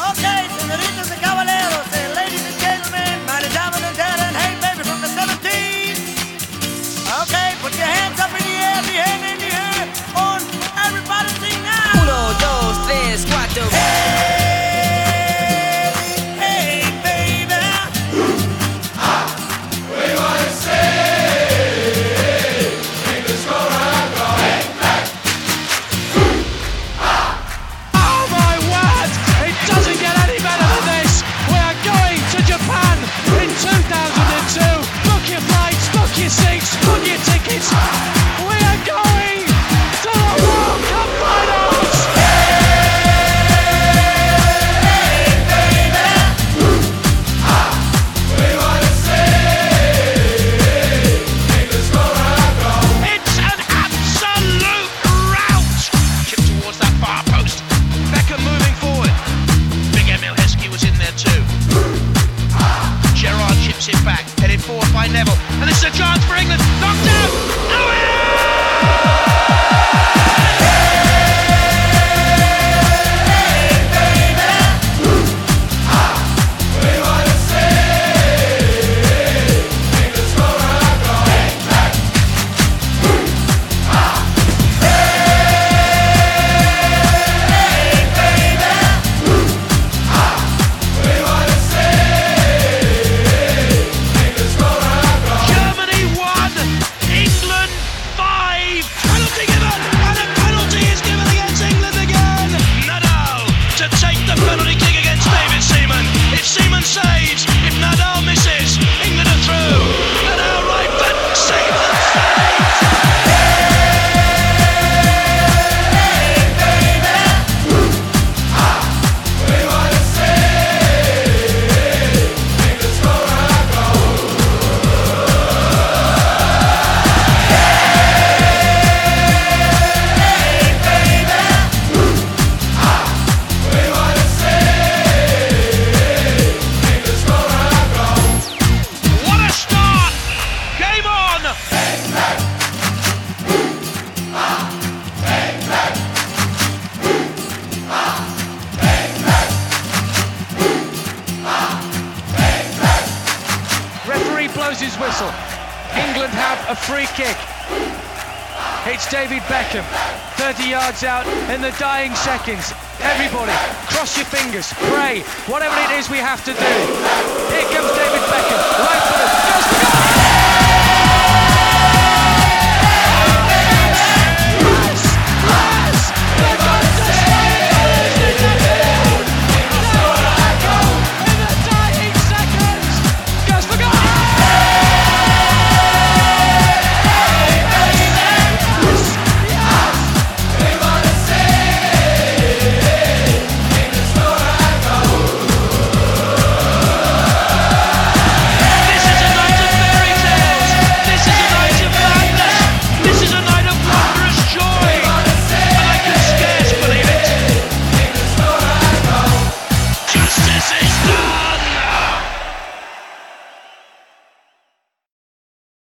Okay, senoritas and caballeros, ladies and gentlemen, mighty diamond and dad and hey baby from the 70s. Okay, put your hands up in the air, the hand in the air, on everybody sing now. 1, 2, 3, 4. Hey, hey baby. We wanna see English go round, go bang, bang. Oh my word! It doesn't get any better than this! We are going to Japan in 2002! Book your flights, book your seats, book your tickets! We are going to the World Cup Finals! We wanna see English go round, go. It's an absolute rout! Chip towards that far post. Beckham moving forward. Big Emil Heskey was in there too. Gerrard chips it back, headed forward by Neville. And this is a chance for England. Knocked out! We wanna see English go round, go bang, bang. We wanna see English go round, go. Germany 1, England 5. Penalty given, and a penalty is given against England again. Nadal to take the penalty kick against David Seaman. If Seaman saves, if Nadal misses, England are through. Nadal right foot, Seaman saves. We wanna see English go round, go. We wanna see English go round, go. What a start! Game on! Referee blows his whistle. England have a free kick. It's David Beckham, 30 yards out in the dying seconds. Everybody, cross your fingers, pray, whatever it is we have to do. Here comes David Beckham, right foot, goes